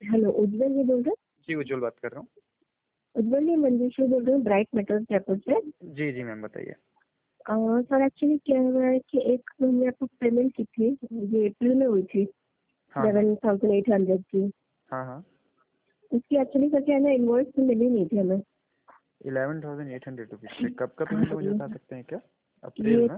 Hello, उज्जवल जी बोल रहे हैं? जी उज्जवल बात कर रहा हूँ। उज्जवल जी, मंजूश्री बोल रही हूँ, ब्राइट मेटल जयपुर से। जी जी मैम बताइए। सर एक्चुअली क्या हुआ है कि एक मैंने आपको पेमेंट की थी, ये अप्रैल में हुई थी, हाँ 11,800 की। हाँ हाँ उसकी एक्चुअली सर क्या है ना, इनवॉइस तो मिली नहीं थी हमें। 11,800 रुपीज़। कब का पेमेंट मुझे बता सकते हैं क्या? अप्रैल ये में?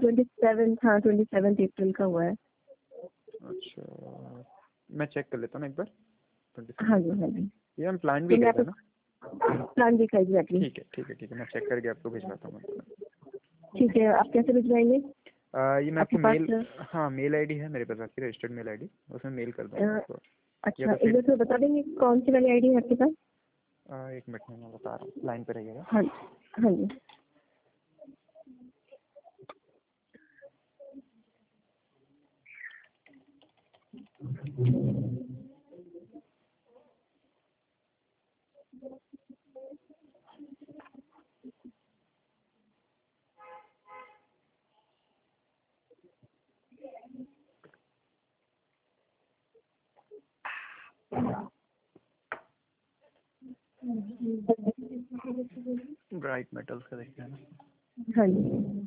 27 अप्रैल का हुआ है। अच्छा मैं चेक कर लेता हूँ ना एक बार। 27 हाँ जी, अप्रैल। हाँ जी। ये हम प्लान तो भी मैं गए थे ना? आपको प्लान दिखा एग्जैक्टली। ठीक है ठीक है ठीक है, मैं चेक करके आपको भिजवाता हूँ। ठीक है, आप कैसे भिजवाएंगे? ये मैं आपके आपको पास मेल, हाँ मेल आईडी है मेरे पास, आपकी रजिस्टर्ड मेल आईडी, उसमें मेल कर दूँगा आपको। या अच्छा, तो एक फिर बार तो बता देंगे कौन सी वाली आईडी है आपके पास? एक मिनट में मैं बता रहा हूँ, लाइन पे रहिएगा। हाँ, हाँ जी। ब्राइट मेटल्स का देखते हैं ना? हाँ जी।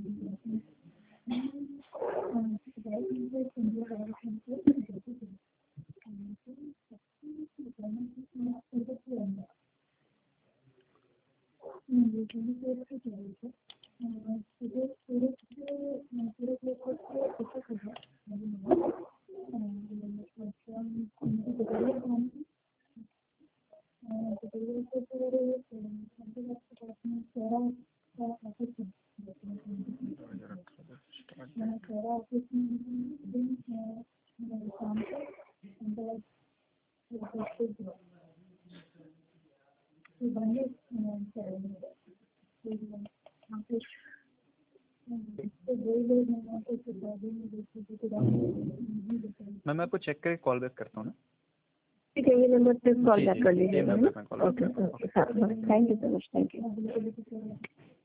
मैं आपको चेक करके कॉल बैक करता हूँ ना। ठीक है, ये नंबर पे कॉल जी बैक जी कर ये लीजिएगा। नंबर पे मैं कॉल बैक ओके करता हूँ। ओके, हाँ, thank you so much, thank you.